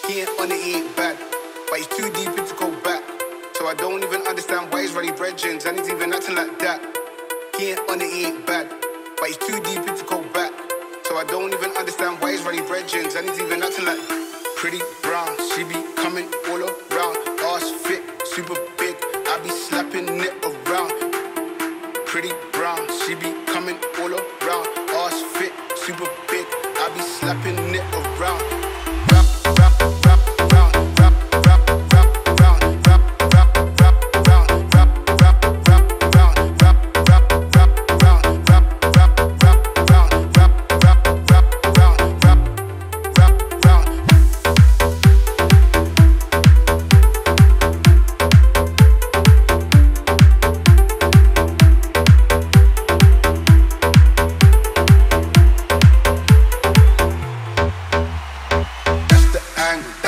He ain't on it, he ain't bad, but he's too deep in to go back. So I don't even understand why he's ready brethren, and he's even acting like that. He ain't on it, he ain't bad, but he's too deep in to go back. So I don't even understand why he's ready brethren, and he's even acting like pretty brown. She be coming all around, ass fit, super big. I be slapping it around. Pretty brown, she be coming all around, ass fit, super big. I be slapping it around. Angle.